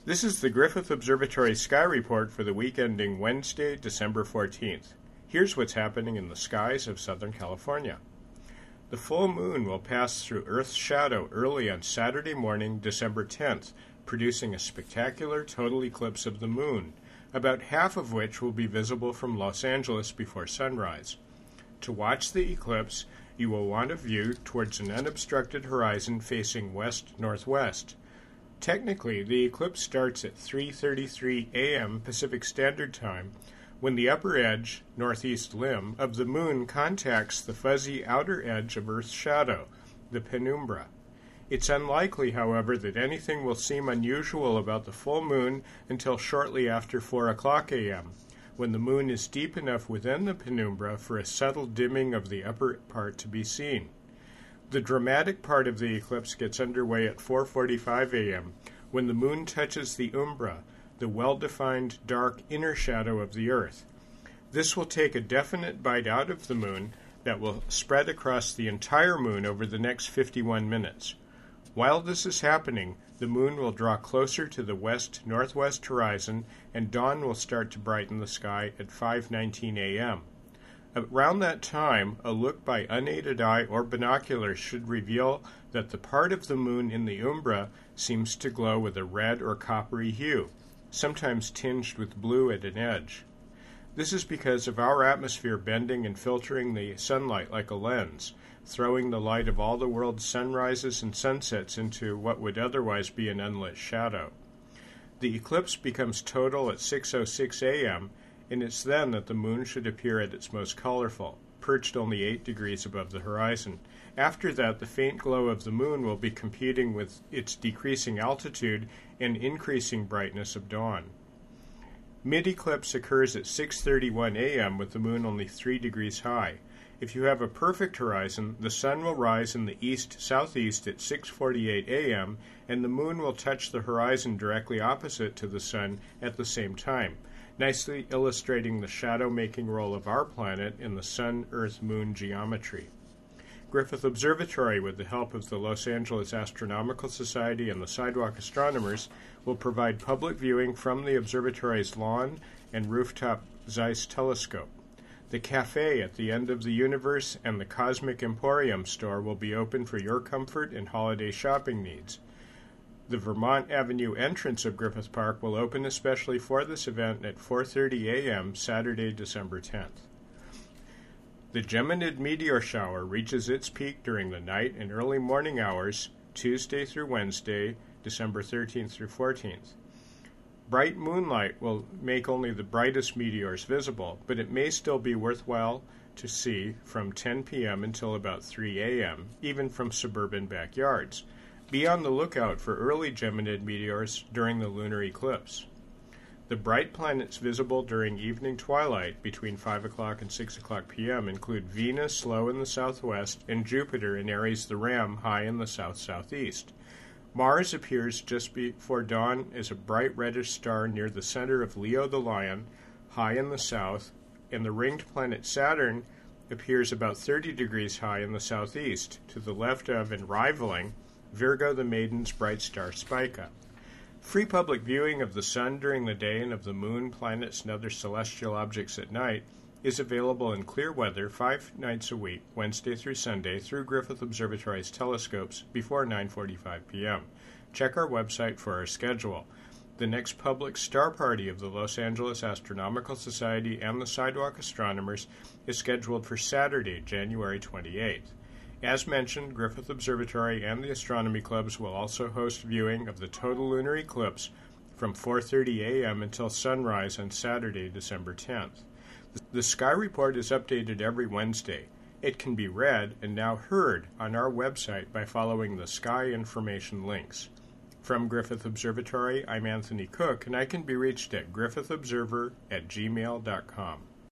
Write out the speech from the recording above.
This is the Griffith Observatory Sky Report for the week ending Wednesday, December 14th. Here's what's happening in the skies of Southern California. The full moon will pass through Earth's shadow early on Saturday morning, December 10th, producing a spectacular total eclipse of the moon, about half of which will be visible from Los Angeles before sunrise. To watch the eclipse, you will want a view towards an unobstructed horizon facing west-northwest. Technically, the eclipse starts at 3:33 a.m. Pacific Standard Time, when the upper edge, northeast limb, of the moon contacts the fuzzy outer edge of Earth's shadow, the penumbra. It's unlikely, however, that anything will seem unusual about the full moon until shortly after 4 o'clock a.m., when the moon is deep enough within the penumbra for a subtle dimming of the upper part to be seen. The dramatic part of the eclipse gets underway at 4:45 a.m., when the moon touches the umbra, the well-defined dark inner shadow of the Earth. This will take a definite bite out of the moon that will spread across the entire moon over the next 51 minutes. While this is happening, the moon will draw closer to the west-northwest horizon, and dawn will start to brighten the sky at 5:19 a.m. Around that time, a look by unaided eye or binoculars should reveal that the part of the moon in the umbra seems to glow with a red or coppery hue, sometimes tinged with blue at an edge. This is because of our atmosphere bending and filtering the sunlight like a lens, throwing the light of all the world's sunrises and sunsets into what would otherwise be an unlit shadow. The eclipse becomes total at 6:06 a.m., and it's then that the moon should appear at its most colorful, perched only 8 degrees above the horizon. After that, the faint glow of the moon will be competing with its decreasing altitude and increasing brightness of dawn. Mid-eclipse occurs at 6:31 a.m. with the moon only 3 degrees high. If you have a perfect horizon, the sun will rise in the east-southeast at 6:48 a.m., and the moon will touch the horizon directly opposite to the sun at the same time, nicely illustrating the shadow-making role of our planet in the Sun-Earth-Moon geometry. Griffith Observatory, with the help of the Los Angeles Astronomical Society and the Sidewalk Astronomers, will provide public viewing from the observatory's lawn and rooftop Zeiss telescope. The cafe at the end of the universe and the Cosmic Emporium store will be open for your comfort and holiday shopping needs. The Vermont Avenue entrance of Griffith Park will open especially for this event at 4:30 a.m. Saturday, December 10th. The Geminid meteor shower reaches its peak during the night and early morning hours, Tuesday through Wednesday, December 13th through 14th. Bright moonlight will make only the brightest meteors visible, but it may still be worthwhile to see from 10 p.m. until about 3 a.m., even from suburban backyards. Be on the lookout for early Geminid meteors during the lunar eclipse. The bright planets visible during evening twilight between 5 o'clock and 6 o'clock p.m. include Venus low in the southwest and Jupiter in Aries the Ram high in the south-southeast. Mars appears just before dawn as a bright reddish star near the center of Leo the Lion, high in the south, and the ringed planet Saturn appears about 30 degrees high in the southeast, to the left of and rivaling Virgo the Maiden's bright star Spica. Free public viewing of the sun during the day and of the moon, planets, and other celestial objects at night is available in clear weather 5 nights a week, Wednesday through Sunday, through Griffith Observatory's telescopes before 9:45 p.m. Check our website for our schedule. The next public star party of the Los Angeles Astronomical Society and the Sidewalk Astronomers is scheduled for Saturday, January 28th. As mentioned, Griffith Observatory and the astronomy clubs will also host viewing of the total lunar eclipse from 4:30 a.m. until sunrise on Saturday, December 10th. The Sky Report is updated every Wednesday. It can be read and now heard on our website by following the Sky Information links. From Griffith Observatory, I'm Anthony Cook, and I can be reached at griffithobserver@gmail.com.